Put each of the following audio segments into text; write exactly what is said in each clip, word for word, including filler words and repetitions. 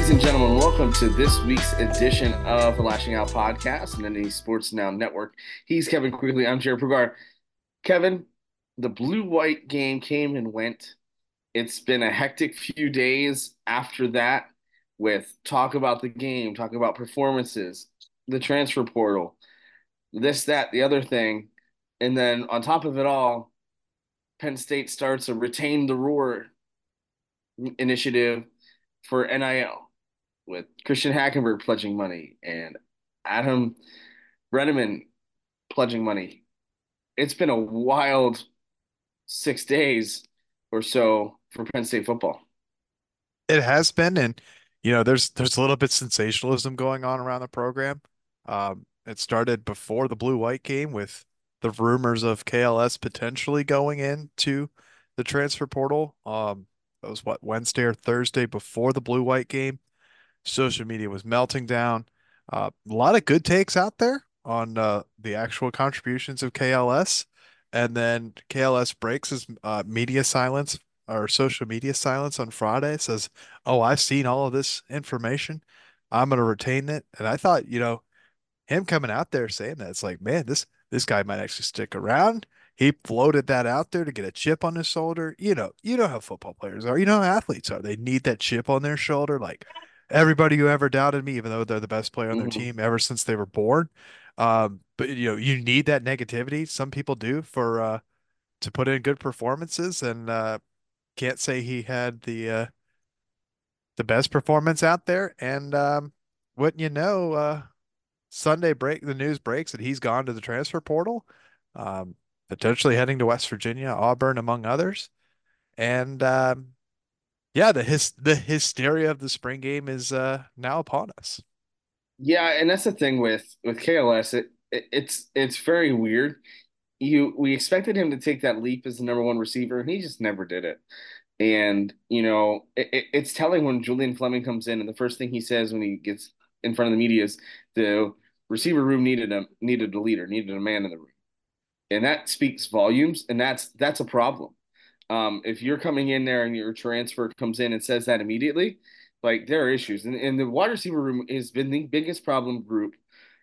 Ladies and gentlemen, welcome to this week's edition of the Lashing Out Podcast and then the Sports Now Network. He's Kevin Quigley. I'm Jared Pugar. Kevin, the blue-white game came and went. It's been a hectic few days after that with talk about the game, talk about performances, the transfer portal, this, that, the other thing. And then on top of it all, Penn State starts a retain the roar initiative for N I L with Christian Hackenberg pledging money and Adam Brenneman pledging money. It's been a wild six days or so for Penn State football. It has been, and you know, there's there's a little bit sensationalism going on around the program. Um, it started before the blue-white game with the rumors of K L S potentially going into the transfer portal. Um, that was what, Wednesday or Thursday before the blue-white game. Social media was melting down. Uh, a lot of good takes out there on uh, the actual contributions of K L S, and then K L S breaks his uh, media silence or social media silence on Friday. Says, "Oh, I've seen all of this information. I'm going to retain it." And I thought, you know, him coming out there saying that, it's like, man, this this guy might actually stick around. He floated that out there to get a chip on his shoulder. You know, you know how football players are. You know how athletes are. They need that chip on their shoulder. Like everybody who ever doubted me, even though they're the best player on their Mm-hmm. team ever since they were born. Um, but you know, you need that negativity. Some people do for uh to put in good performances, and uh can't say he had the uh the best performance out there. And um, wouldn't you know, uh Sunday break, the news breaks that he's gone to the transfer portal, um, potentially heading to West Virginia, Auburn, among others. And um, yeah, the his the hysteria of the spring game is uh, now upon us. Yeah, and that's the thing with with K L S. It, it it's it's very weird. You we expected him to take that leap as the number one receiver, and he just never did it. And you know, it, it, it's telling when Julian Fleming comes in, and the first thing he says when he gets in front of the media is the receiver room needed a needed a leader, needed a man in the room, and that speaks volumes, and that's that's a problem. Um, if you're coming in there and your transfer comes in and says that immediately, like there are issues, and, and the wide receiver room has been the biggest problem group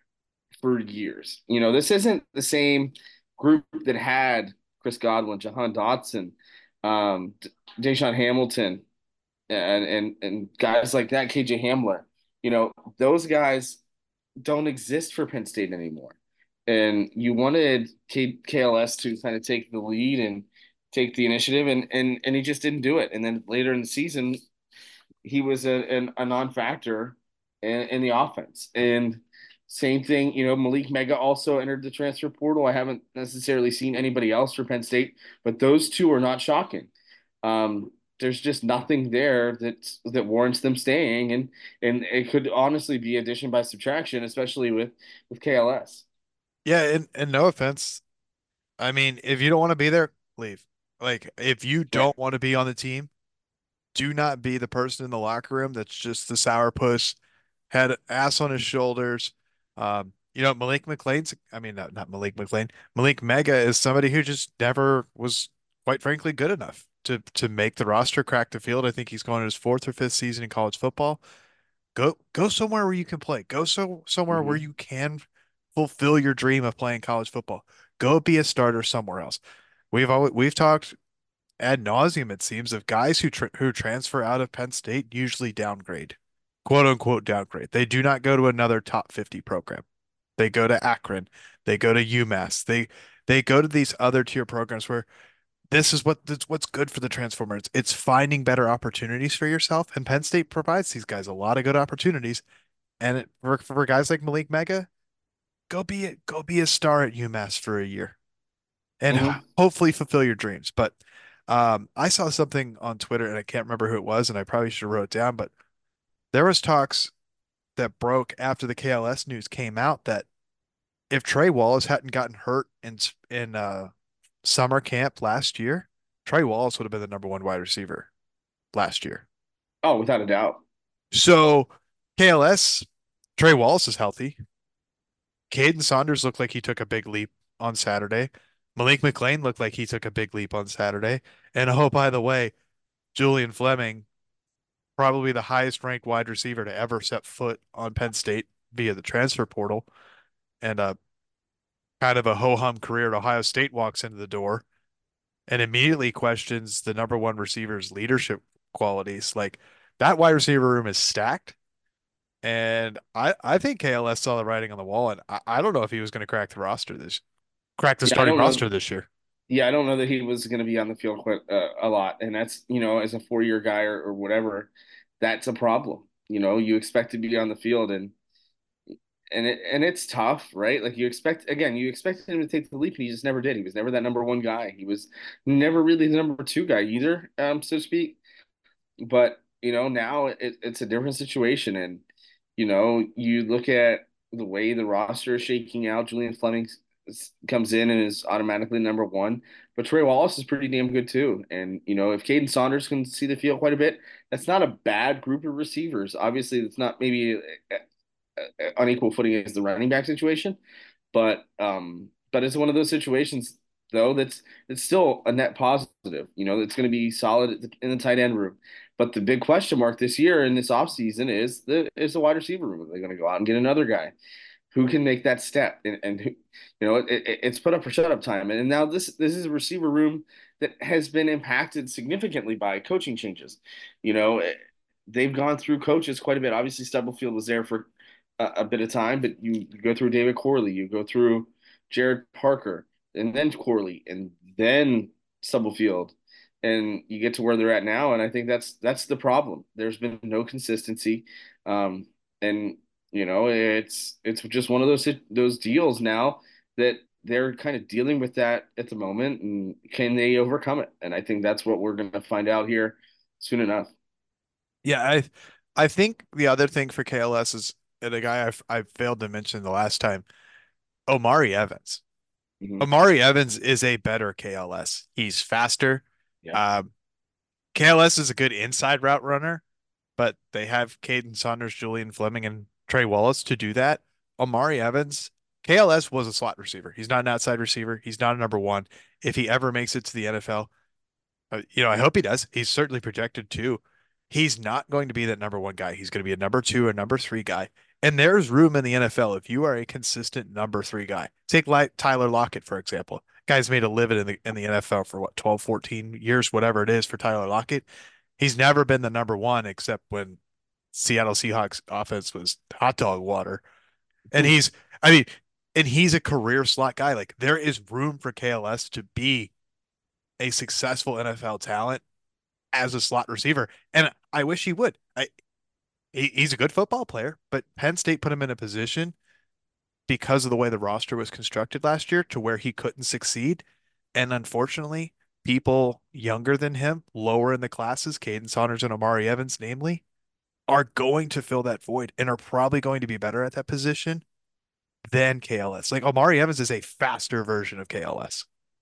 for years. You know, this isn't the same group that had Chris Godwin, Jahan Dotson, um, Deshaun Hamilton, and and and guys like that, K J Hamler. You know, those guys don't exist for Penn State anymore. And you wanted K- KLS to kind of take the lead and take the initiative, and and and he just didn't do it. And then later in the season, he was a, an, a non-factor in, in the offense. And same thing, you know, Malik Mega also entered the transfer portal. I haven't necessarily seen anybody else for Penn State, but those two are not shocking. Um, there's just nothing there that that warrants them staying, and and it could honestly be addition by subtraction, especially with with K L S. Yeah, and, and no offense. I mean, if you don't want to be there, leave. Like, if you Right. don't want to be on the team, do not be the person in the locker room that's just the sourpuss, had ass on his shoulders. Um, you know, Malik McLean's, I mean, not, not Malik McLean, Malik Mega is somebody who just never was, quite frankly, good enough to to make the roster, crack the field. I think he's going to his fourth or fifth season in college football. Go go somewhere where you can play. Go so somewhere where Mm-hmm. you can fulfill your dream of playing college football. Go be a starter somewhere else. We've always we've talked ad nauseum, it seems, of guys who tra who transfer out of Penn State usually downgrade, quote unquote downgrade. They do not go to another top fifty program. They go to Akron. They go to UMass. They they go to these other tier programs where this is what that's what's good for the transformers. It's finding better opportunities for yourself, and Penn State provides these guys a lot of good opportunities. And it, for for guys like Malik Mega, go be a, go be a star at UMass for a year and Mm-hmm. hopefully fulfill your dreams. But um, I saw something on Twitter and I can't remember who it was, and I probably should have wrote it down, but there was talks that broke after the K L S news came out that if Trey Wallace hadn't gotten hurt in in uh, summer camp last year, Trey Wallace would have been the number one wide receiver last year. Oh, without a doubt. So K L S, Trey Wallace is healthy. Caden Saunders looked like he took a big leap on Saturday. Malik McLean looked like he took a big leap on Saturday. And oh, by the way, Julian Fleming probably the highest ranked wide receiver to ever set foot on Penn State via the transfer portal, and a kind of a ho-hum career at Ohio State walks into the door and immediately questions the number one receiver's leadership qualities. Like that wide receiver room is stacked. And I, I think K L S saw the writing on the wall, and I, I don't know if he was going to crack the roster this, crack the Yeah, I starting don't know. roster this year. Yeah, I don't know that he was going to be on the field quite uh, a lot, and that's you know as a four year guy or, or whatever, that's a problem. You know, you expect to be on the field, and and it and it's tough, right? Like you expect again, you expected him to take the leap, and he just never did. He was never that number one guy. He was never really the number two guy either, um, so to speak. But you know, now it, it's a different situation, and you know, you look at the way the roster is shaking out. Julian Fleming s- comes in and is automatically number one, but Trey Wallace is pretty damn good too. And you know, if Caden Saunders can see the field quite a bit, that's not a bad group of receivers. Obviously, it's not maybe unequal footing as the running back situation, but um, but it's one of those situations though that's it's still a net positive. You know, it's going to be solid in the tight end room. But the big question mark this year in this offseason is the is the wide receiver room. Are they going to go out and get another guy who can make that step? And, and who, you know, it, it, it's put up for shut up time. And now this this is a receiver room that has been impacted significantly by coaching changes. You know, they've gone through coaches quite a bit. Obviously, Stubblefield was there for a, a bit of time, but you, you go through David Corley, you go through Jared Parker, and then Corley, and then Stubblefield, and you get to where they're at now. And I think that's that's the problem. There's been no consistency, um, and you know it's it's just one of those those deals now that they're kind of dealing with that at the moment, and can they overcome it? And I think that's what we're going to find out here soon enough. Yeah, I I think the other thing for K L S is, and a guy I've I failed to mention the last time, Omari Evans. Hmm. Omari Evans is a better K L S. He's faster. Yeah. Um, K L S is a good inside route runner, but they have Caden Saunders, Julian Fleming, and Trey Wallace to do that. Omari Evans, K L S was a slot receiver. He's not an outside receiver. He's not a number one. If he ever makes it to the N F L, uh, you know, I hope he does. He's certainly projected to. He's not going to be that number one guy. He's going to be a number two or number three guy. And there's room in the N F L if you are a consistent number three guy. Take like Tyler Lockett, for example. Guy's made a living in the in the N F L for what, twelve, fourteen years, whatever it is for Tyler Lockett. He's never been the number one except when Seattle Seahawks offense was hot dog water. And he's, I mean, and he's a career slot guy. Like there is room for K L S to be a successful N F L talent as a slot receiver. And I wish he would. I he, he's a good football player, but Penn State put him in a position because of the way the roster was constructed last year to where he couldn't succeed. And unfortunately, people younger than him, lower in the classes, Caden Saunders and Omari Evans, namely, are going to fill that void and are probably going to be better at that position than K L S. Like Omari Evans is a faster version of K L S.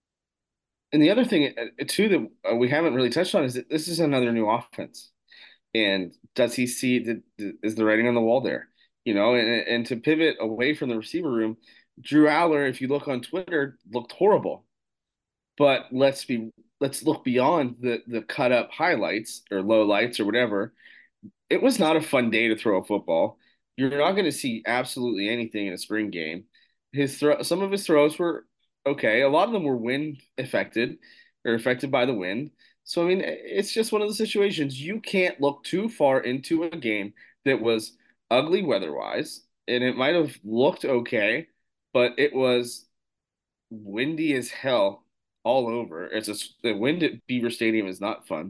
And the other thing uh, too that uh, we haven't really touched on is that this is another new offense. And does he see the, the is the writing on the wall there? You know, and and to pivot away from the receiver room, Drew Aller, if you look on Twitter, looked horrible. But let's be let's look beyond the the cut up highlights or low lights or whatever. It was not a fun day to throw a football. You're not going to see absolutely anything in a spring game. His throw, some of his throws were okay. A lot of them were wind affected or affected by the wind. So I mean, it's just one of the situations you can't look too far into a game that was ugly weather-wise, and it might have looked okay, but it was windy as hell all over. It's a the wind at Beaver Stadium is not fun.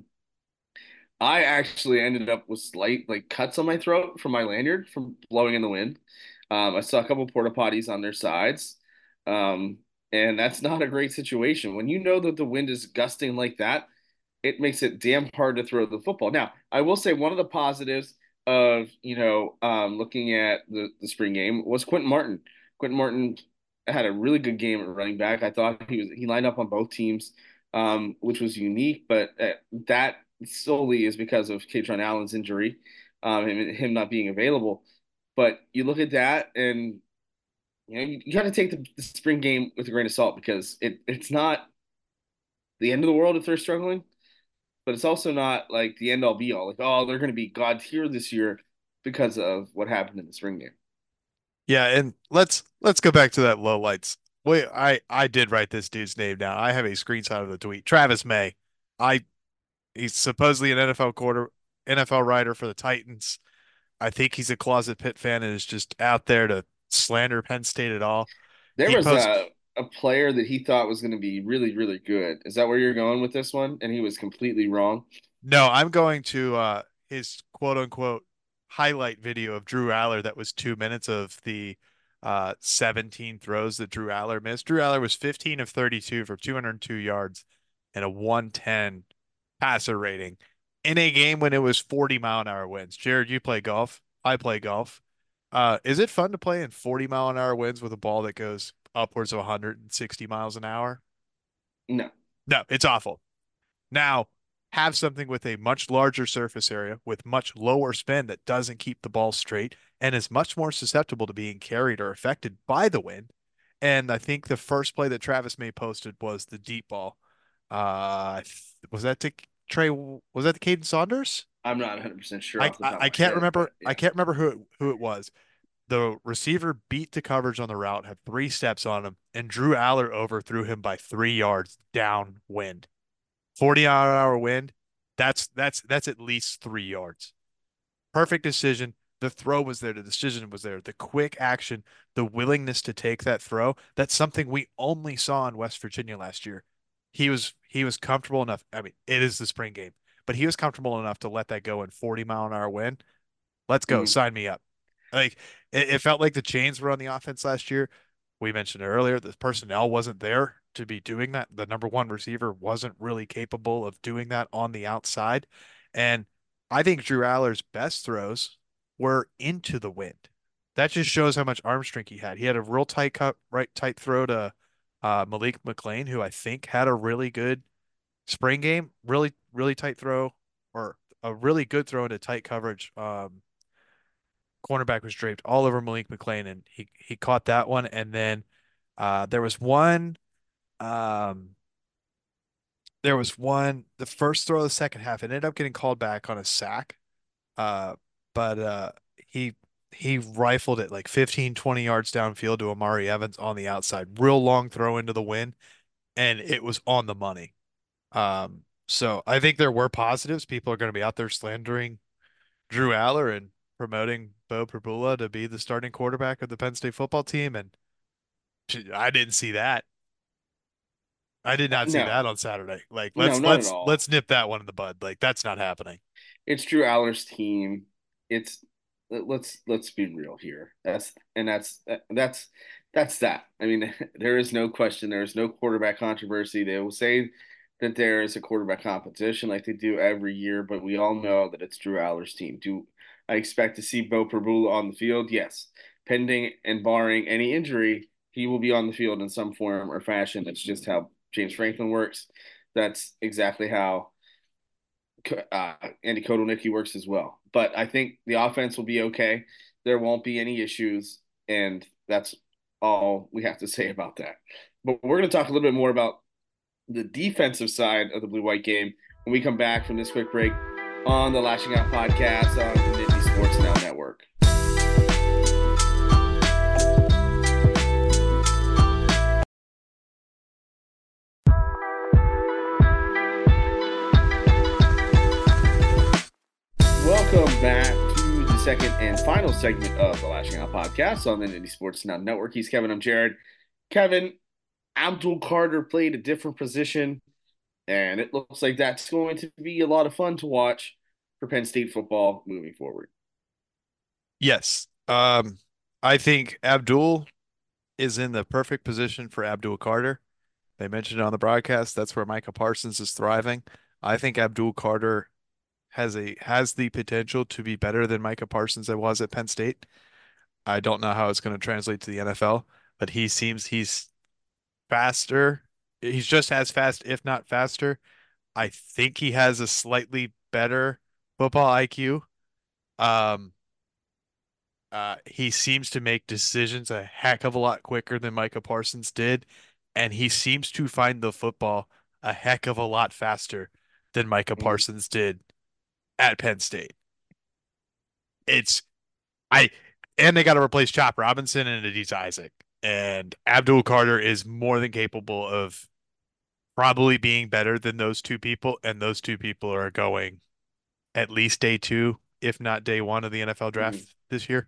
I actually ended up with slight like cuts on my throat from my lanyard from blowing in the wind. Um, I saw a couple porta potties on their sides. Um, and that's not a great situation. When you know that the wind is gusting like that, it makes it damn hard to throw the football. Now, I will say one of the positives of, you know, um, looking at the, the spring game was Quentin Martin. Quentin Martin had a really good game at running back. I thought he was he lined up on both teams, um, which was unique, but uh, that solely is because of Katron Allen's injury, um, and him not being available. But you look at that, and you know you, you got to take the, the spring game with a grain of salt because it it's not the end of the world if they're struggling, but it's also not like the end all be all. Like, oh, they're going to be God tier this year because of what happened in the spring game. Yeah, and let's let's go back to that low lights. Wait, I I did write this dude's name down. I have a screenshot of the tweet. Travis May. I He's supposedly an N F L quarter N F L writer for the Titans. I think he's a closet Pitt fan and is just out there to slander Penn State at all. There He was posts a a player that he thought was going to be really, really good. Is that where you're going with this one? And he was completely wrong. No, I'm going to uh his quote unquote highlight video of Drew Aller that was two minutes of the uh seventeen throws that Drew Aller missed. Drew Aller was fifteen of thirty-two for two hundred two yards and a one ten passer rating in a game when it was forty mile an hour winds. Jared, you play golf. I play golf. Uh, is it fun to play in forty mile an hour winds with a ball that goes upwards of one hundred sixty miles an hour? No. No, it's awful. Now, have something with a much larger surface area with much lower spin that doesn't keep the ball straight and is much more susceptible to being carried or affected by the wind. And I think the first play that Travis May posted was the deep ball. Uh, was that to Trey? Was that the Caden Saunders? I'm not one hundred percent sure I, off the I top of I my can't head, but remember. I yeah. can't remember who it, who it was. The receiver beat the coverage on the route, had three steps on him, and Drew Aller overthrew him by three yards downwind. forty mile an hour wind, that's that's that's at least three yards. Perfect decision. The throw was there. The decision was there. The quick action, the willingness to take that throw. That's something we only saw in West Virginia last year. He was he was comfortable enough. I mean, it is the spring game, but he was comfortable enough to let that go in forty mile an hour wind. Let's go. Mhm. Sign me up. Like it, it felt like the chains were on the offense last year. We mentioned it earlier, the personnel wasn't there to be doing that. The number one receiver wasn't really capable of doing that on the outside. And I think Drew Aller's best throws were into the wind. That just shows how much arm strength he had. He had a real tight cut, right tight throw to uh, Malik McLean, who I think had a really good spring game, really, really tight throw, or a really good throw into tight coverage. Um, cornerback was draped all over Malik McLean, and he he caught that one. And then uh, there was one, um, there was one, the first throw of the second half. It ended up getting called back on a sack, uh, but uh, he he rifled it like fifteen, twenty yards downfield to Amari Evans on the outside. Real long throw into the wind, and it was on the money. Um, so I think there were positives. People are going to be out there slandering Drew Aller and promoting Bo Prabula to be the starting quarterback of the Penn State football team, and I didn't see that. I did Uh, not see No, that on Saturday. Like no, let's not at let's all. let's nip that one in the bud. Like that's not happening. It's Drew Aller's team. It's let's let's be real here. That's and that's that's that's that. I mean, there is no question. There is no quarterback controversy. They will say that there is a quarterback competition like they do every year, but we all know that it's Drew Aller's team. Do I expect to see Bo Prabula on the field? Yes. Pending and barring any injury, he will be on the field in some form or fashion. That's just how James Franklin works. That's exactly how uh, Andy Kotelnicki works as well. But I think the offense will be okay. There won't be any issues, and that's all we have to say about that. But we're going to talk a little bit more about the defensive side of the Blue White game when we come back from this quick break on the Lashing Out podcast on the Nittany Sports Now Network. Welcome back to the second and final segment of the Lashing Out podcast on the Nittany Sports Now Network. He's Kevin. I'm Jared. Kevin, Abdul Carter played a different position, and it looks like that's going to be a lot of fun to watch for Penn State football moving forward. Yes. Um, I think Abdul is in the perfect position for Abdul Carter. They mentioned it on the broadcast. That's where Micah Parsons is thriving. I think Abdul Carter has a has the potential to be better than Micah Parsons that was at Penn State. I don't know how it's going to translate to the N F L, but he seems he's faster. He's just as fast, if not faster. I think he has a slightly better football I Q. Um, uh, he seems to make decisions a heck of a lot quicker than Micah Parsons did, and he seems to find the football a heck of a lot faster than Micah Mhm. Parsons did at Penn State. It's I and they got to replace Chop Robinson and Adisa Isaac. And Abdul Carter is more than capable of probably being better than those two people, and those two people are going at least day two, if not day one of the N F L Mhm. draft this year.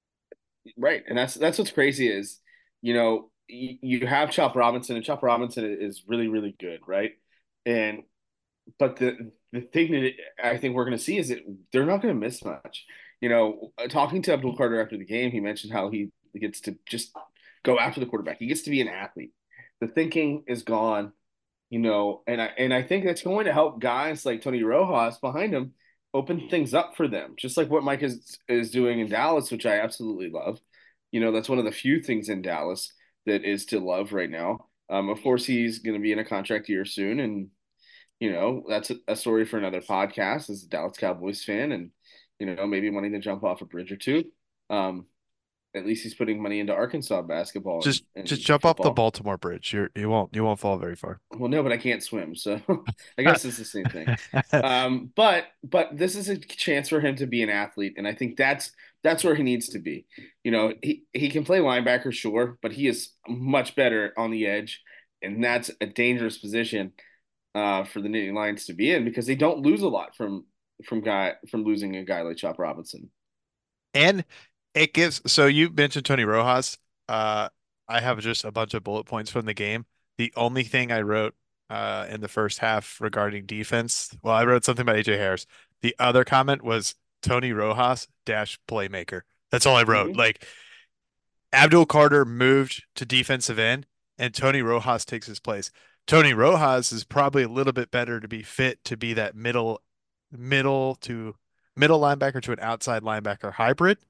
Right, and that's that's what's crazy is, you know, you, you have Chop Robinson, and Chop Robinson is really really good, right? And but the the thing that I think we're going to see is that they're not going to miss much. You know, talking to Abdul Carter after the game, he mentioned how he gets to just go after the quarterback. He gets to be an athlete. The thinking is gone, you know, and I and I think that's going to help guys like Tony Rojas behind him open things up for them, just like what Mike is is doing in Dallas, which I absolutely love. You know, that's one of the few things in Dallas that is to love right now. Um, of course, he's going to be in a contract year soon, and you know, that's a, a story for another podcast as a Dallas Cowboys fan and, you know, maybe wanting to jump off a bridge or two. Um, at least he's putting money into Arkansas basketball and, Just just and jump off the football. Baltimore Bridge. You're you won't you won't fall very far. Well, no, but I can't swim, so I guess it's the same thing. Um, but but this is a chance for him to be an athlete, and I think that's that's where he needs to be. You know, he he can play linebacker, sure, but he is much better on the edge, and that's a dangerous position uh, for the Nittany Lions to be in because they don't lose a lot from from guy from losing a guy like Chop Robinson. And it gives, so you mentioned Tony Rojas. Uh, I have just a bunch of bullet points from the game. The only thing I wrote uh, in the first half regarding defense, well, I wrote something about A J Harris. The other comment was Tony Rojas dash playmaker. That's all I wrote. Hmm. Like Abdul Carter moved to defensive end and Tony Rojas takes his place. Tony Rojas is probably a little bit better to be fit to be that middle, middle to middle linebacker to an outside linebacker hybrid.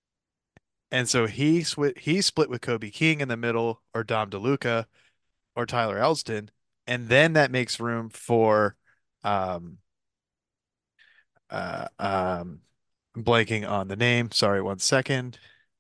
And so he sw he split with Kobe King in the middle or Dom DeLuca or Tyler Elston. And then that makes room for um uh um I'm blanking on the name. Sorry, one second.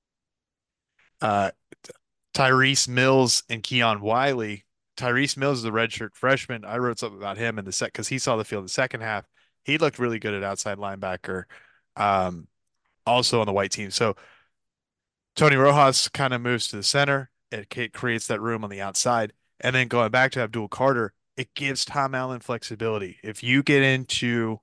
Uh Tyrese Mills and Keon Wiley. Tyrese Mills is a redshirt freshman. I wrote something about him in the set because he saw the field in the second half. He looked really good at outside linebacker, um, also on the white team. So Tony Rojas kind of moves to the center. It creates that room on the outside. And then going back to Abdul Carter, it gives Tom Allen flexibility. If you get into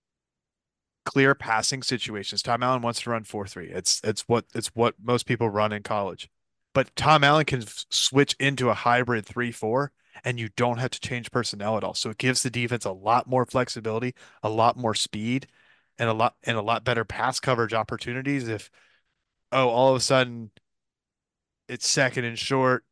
clear passing situations, Tom Allen wants to run four three. It's it's what it's what most people run in college. But Tom Allen can switch into a hybrid three four and you don't have to change personnel at all. So it gives the defense a lot more flexibility, a lot more speed, and a lot and a lot better pass coverage opportunities if oh, all of a sudden it's second and short.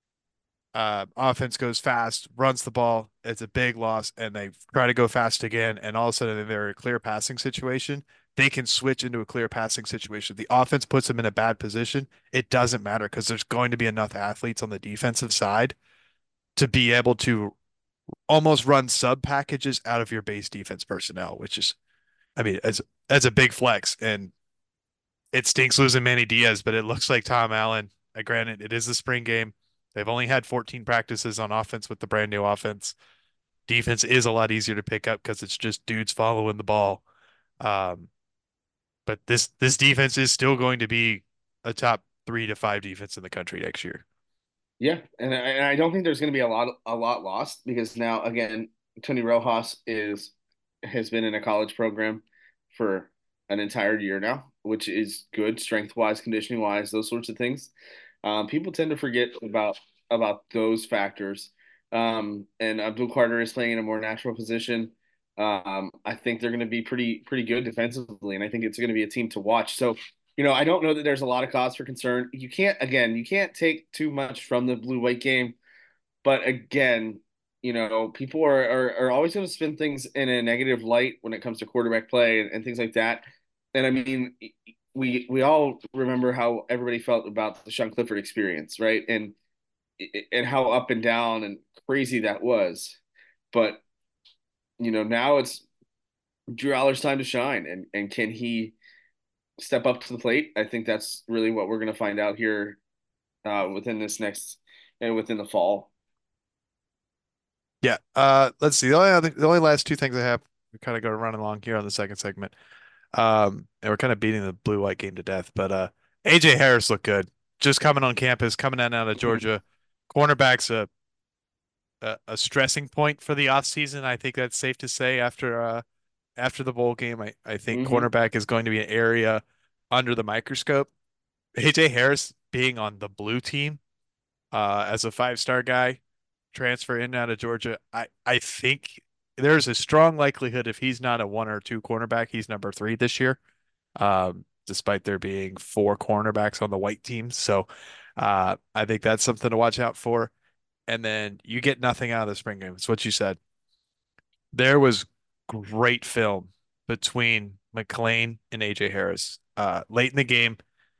Uh, offense goes fast, runs the ball. It's a big loss, and they try to go fast again. And all of a sudden, they're in a clear passing situation. They can switch into a clear passing situation. The offense puts them in a bad position. It doesn't matter because there's going to be enough athletes on the defensive side to be able to almost run sub packages out of your base defense personnel, which is, I mean, as as a big flex. And it stinks losing Manny Diaz, but it looks like Tom Allen. Uh, granted, it is the spring game. They've only had fourteen practices on offense with the brand new offense. Defense is a lot easier to pick up because it's just dudes following the ball. Um, but this this defense is still going to be a top three to five defense in the country next year. Yeah, and I, and I don't think there's going to be a lot a lot lost because now again, Tony Rojas is has been in a college program for an entire year now, which is good strength wise, conditioning wise, those sorts of things. Um, people tend to forget about about those factors. Um, and Abdul Carter is playing in a more natural position. Um, I think they're going to be pretty pretty good defensively, and I think it's going to be a team to watch. So you know, I don't know that there's a lot of cause for concern. You can't, again, you can't take too much from the blue white game. But again, you know, people are, are, are always going to spin things in a negative light when it comes to quarterback play and, and things like that. And I mean, we we all remember how everybody felt about the Sean Clifford experience, right? And and how up and down and crazy that was. But you know, now it's Drew Aller's time to shine, and and can he step up to the plate? I think that's really what we're going to find out here uh, within this next and within the fall. Yeah. Uh, let's see. The only other, the only last two things I have, we kind of go running along here on the second segment. Um, and we're kind of beating the blue white game to death, but uh, A J Harris looked good. Just coming on campus, coming in out of Mhm. Georgia. Cornerback's a, a a stressing point for the offseason. I think that's safe to say after uh after the bowl game. I, I think Hmm. cornerback is going to be an area under the microscope. A J Harris being on the blue team uh, as a five-star guy, transfer in and out of Georgia, I, I think there's a strong likelihood if he's not a one or two cornerback, he's number three this year, um, despite there being four cornerbacks on the white team. So uh, I think that's something to watch out for. And then you get nothing out of the spring game. It's what you said. There was great film between McLean and A J Harris. Uh, late in the game,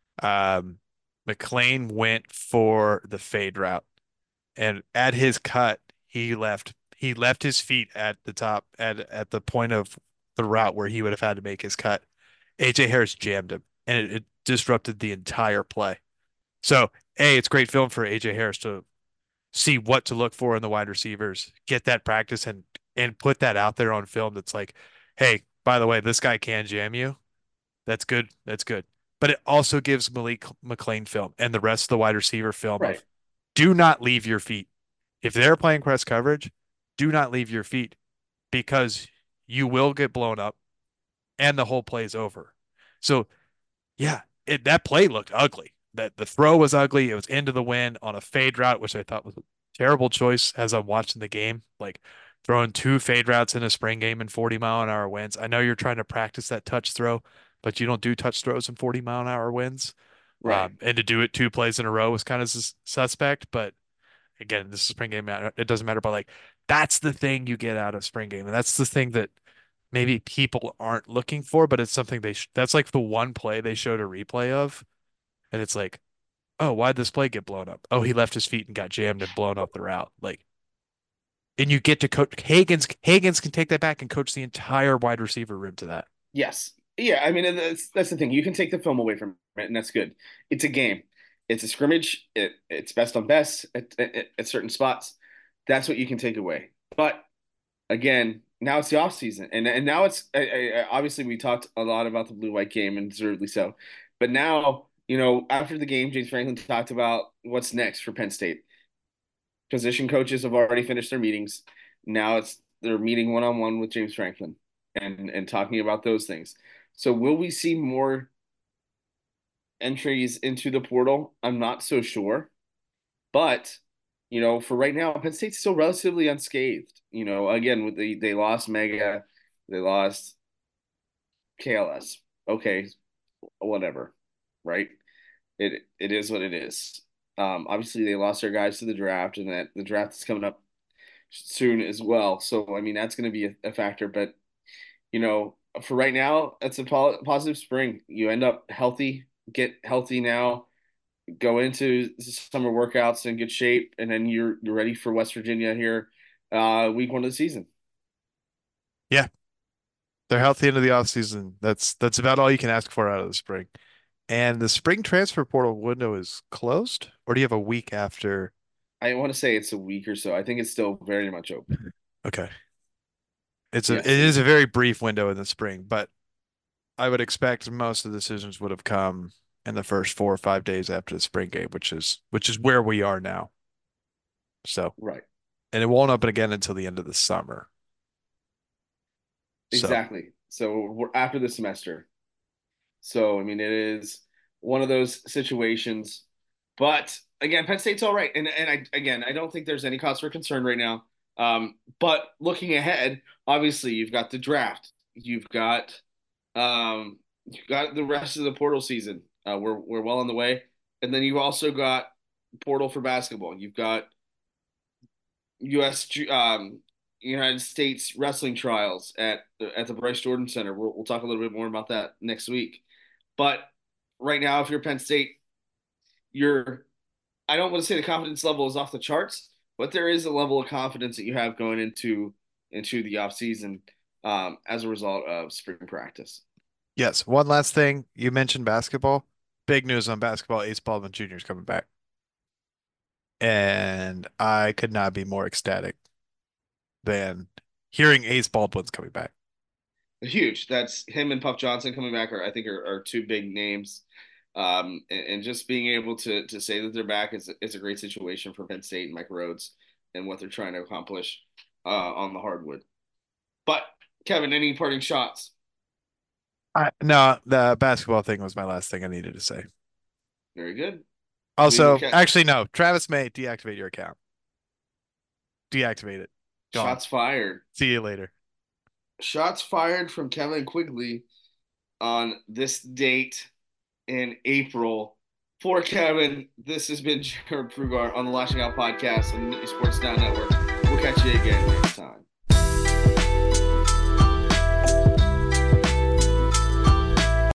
um, McLean went for the fade route, and at his cut, he left he left his feet at the top at at the point of the route where he would have had to make his cut. A J Harris jammed him, and it, it disrupted the entire play. So, A, it's great film for A J Harris to see what to look for in the wide receivers, get that practice and and put that out there on film that's like, hey, by the way, this guy can jam you. That's good. That's good. But it also gives Malik McLean film and the rest of the wide receiver film Right. of do not leave your feet. If they're playing press coverage, do not leave your feet because you will get blown up and the whole play's over. So yeah, it, that play looked ugly. That the throw was ugly. It was into the wind on a fade route, which I thought was a terrible choice as I'm watching the game. Like throwing two fade routes in a spring game in forty mile an hour winds. I know you're trying to practice that touch throw, but you don't do touch throws in forty mile an hour winds. Right. Um, and to do it two plays in a row was kind of sus suspect. But again, this is spring game. It doesn't matter. But like that's the thing you get out of spring game, and that's the thing that maybe people aren't looking for, but it's something they sh that's like the one play they showed a replay of, and it's like, oh, why'd this play get blown up? Oh, he left his feet and got jammed and blown off the route. Like, and you get to coach Hagen's Hagen's can take that back and coach the entire wide receiver room to that. Yes. Yeah. I mean, that's that's the thing. You can take the film away from it, and that's good. It's a game. It's a scrimmage. It it's best on best at, at, at certain spots. That's what you can take away. But again, now it's the off season, and and now it's I, I, obviously we talked a lot about the blue white game, and deservedly so. But now, you know, after the game, James Franklin talked about what's next for Penn State. Position coaches have already finished their meetings. Now it's they're meeting one on one with James Franklin and and talking about those things. So will we see more entries into the portal? I'm not so sure, but you know, for right now, Penn State's still relatively unscathed. You know, again, with the they lost Mega, they lost K L S. Okay, whatever, right? It it is what it is. Um, obviously, they lost their guys to the draft, and that the draft is coming up soon as well. So, I mean, that's going to be a, a factor. But, you know, for right now, it's a po positive spring. You end up healthy, get healthy now, go into summer workouts in good shape, and then you're you're ready for West Virginia here, uh, week one of the season. Yeah, they're healthy into the offseason. That's that's about all you can ask for out of the spring. And the spring transfer portal window is closed, or do you have a week after? I want to say it's a week or so. I think it's still very much open. Okay. It's a it Yes, it is is. a very brief window in the spring, but I would expect most of the decisions would have come in the first four or five days after the spring game, which is which is where we are now. So, Right. and it won't open again until the end of the summer. So, Exactly. So we're after the semester. So, I mean, it is one of those situations. But again, Penn State's all right. And and I again, I don't think there's any cause for concern right now. Um, but looking ahead, obviously you've got the draft. You've got um you've got the rest of the portal season. Uh, we're we're well on the way. And then you've also got portal for basketball. You've got U S um United States wrestling trials at at the Bryce Jordan Center. We'll, we'll talk a little bit more about that next week. But right now, if you're Penn State, you're I don't want to say the confidence level is off the charts, but there is a level of confidence that you have going into into the off season um, as a result of spring practice. yes, one last thing. You mentioned basketball. Big news on basketball. Ace Baldwin Junior is coming back. And I could not be more ecstatic. than hearing Ace Baldwin's coming back. Huge. That's him and Puff Johnson coming back are I think are, are two big names. Um, and, and just being able to to say that they're back is is a great situation for Penn State and Mike Rhodes and what they're trying to accomplish uh, on the hardwood. But Kevin, any parting shots? I, no, the basketball thing was my last thing I needed to say. Very good. We will Also, catch actually, no, Travis May, deactivate your account. Deactivate it. Gone. shots fired. See you later. Shots fired from Kevin Quigley on this date in April. For Kevin, this has been Jared Prugar on the Lashing Out Podcast on the Sports Now Network. We'll catch you again next time.